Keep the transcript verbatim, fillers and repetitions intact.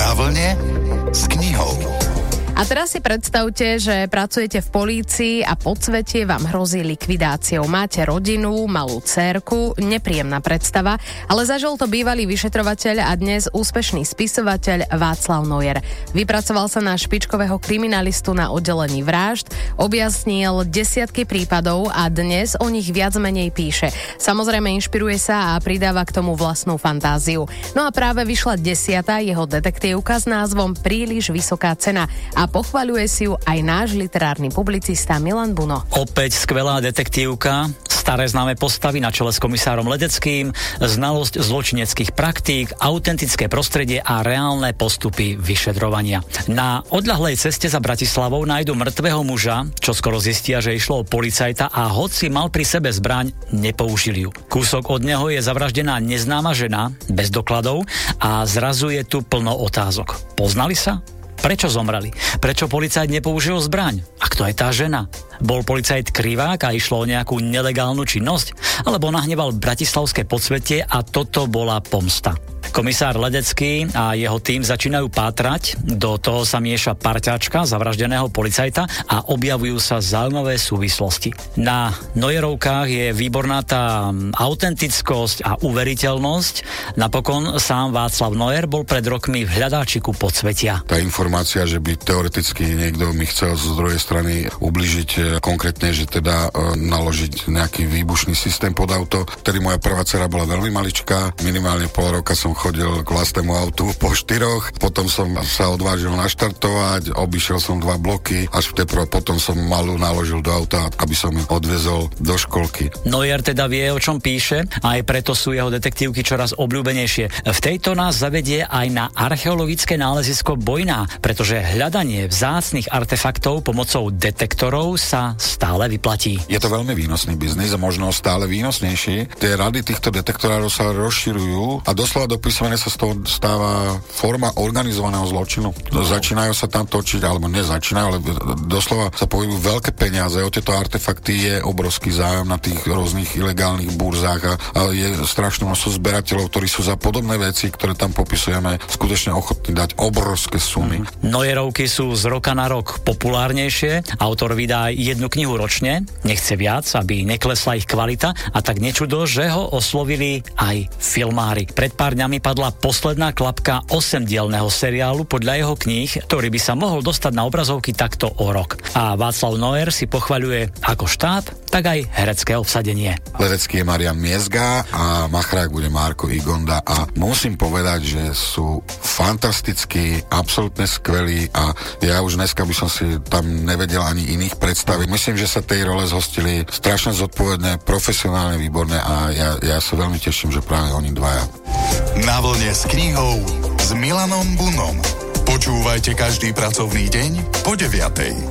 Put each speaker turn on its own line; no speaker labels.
Na vlne s knihou.
A teraz si predstavte, že pracujete v polícii a podsvetie vám hrozí likvidáciou. Máte rodinu, malú dcérku, nepríjemná predstava, ale zažil to bývalý vyšetrovateľ a dnes úspešný spisovateľ Václav Neuer. Vypracoval sa na špičkového kriminalistu na oddelení vražd, objasnil desiatky prípadov a dnes o nich viac menej píše. Samozrejme inšpiruje sa a pridáva k tomu vlastnú fantáziu. No a práve vyšla desiatá jeho detektívka s názvom Príliš vysoká cena a pochvaľuje si ju aj náš literárny publicista Milan Buno.
Opäť skvelá detektívka, staré známe postavy na čele s komisárom Ledeckým, znalosť zločineckých praktík, autentické prostredie a reálne postupy vyšetrovania. Na odľahlej ceste za Bratislavou nájdu mŕtvého muža, čo skoro zistia, že išlo o policajta a hoci mal pri sebe zbraň, nepoužili ju. Kúsok od neho je zavraždená neznáma žena, bez dokladov a zrazu je tu plno otázok. Poznali sa? Prečo zomreli? Prečo policajt nepoužil zbraň? A kto je tá žena? Bol policajt krivák a išlo o nejakú nelegálnu činnosť? Alebo nahneval bratislavské podsvetie a toto bola pomsta? Komisár Ledecký a jeho tím začínajú pátrať, do toho sa mieša parťačka zavraždeného policajta a objavujú sa zaujímavé súvislosti. Na Neuerovkách je výborná tá autentickosť a uveriteľnosť. Napokon sám Václav Neuer bol pred rokmi v hľadáčiku podsvetia.
Tá informácia, že by teoreticky niekto mi chcel z druhej strany ubližiť, konkrétne, že teda e, naložiť nejaký výbušný systém pod auto, ktorý moja prvá dcera bola veľmi maličká, minimálne pol roka som chodil k vlastnému autu po štyroch, potom som sa odvážil naštartovať, obišiel som dva bloky, až teprve potom som malú naložil do auta, aby som ju odviezol do školky.
Neuer teda vie, o čom píše, a aj preto sú jeho detektívky čoraz obľúbenejšie. V tejto nás zavedie aj na archeologické nálezisko Bojná, pretože hľadanie vzácnych artefaktov pomocou detektorov sa stále vyplatí.
Je to veľmi výnosný biznis a možno stále výnosnejší. Tie rady týchto detektorárov sa rozširujú a doslova do písmene sa z toho stáva forma organizovaného zločinu. No. Začínajú sa tam točiť, alebo nezačínajú, ale doslova sa pohybujú veľké peniaze. O tieto artefakty je obrovský záujem na tých rôznych ilegálnych burzách a, a je strašné množstvo zberateľov, ktorí sú za podobné veci, ktoré tam popisujeme, skutočne ochotní dať obrovské sumy.
Mm. Neuerovky sú z roka na rok populárnejšie. Autor vydá jednu knihu ročne, nechce viac, aby neklesla ich kvalita, a tak nečudo, že ho oslovili aj filmári. Pred pár dňami padla posledná klapka osemdielneho seriálu podľa jeho kníh, ktorý by sa mohol dostať na obrazovky takto o rok. A Václav Neuer si pochvaľuje ako štát, tak aj herecké obsadenie.
Ledecký je Marian Miezga a machrák bude Marko Igonda a musím povedať, že sú fantastickí, absolútne skvelí a ja už dneska by som si tam nevedel ani iných predstaviť. Myslím, že sa tej role zhostili strašne zodpovedné, profesionálne, výborné a ja, ja sa veľmi teším, že práve oni dvaja.
Na vlne s knihou s Milanom Bunom. Počúvajte každý pracovný deň po deviatej.